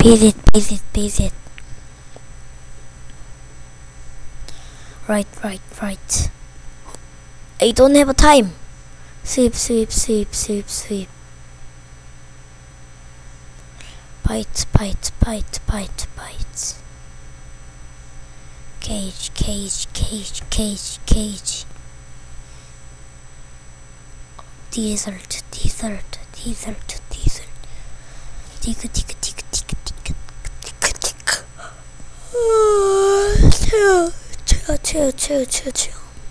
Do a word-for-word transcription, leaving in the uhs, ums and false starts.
Beat it, beat it, beat it. Right, right, right. I don't have a time. Sweep, sweep, sweep, sweep, sweep. Bite, bite, bite, bite, bite. Cage, cage, cage, cage, cage. Desert, desert, desert, desert. Tika, tika, tika, tika, tika, tika, tika. Chill, chill, chill, chill, chill, chill.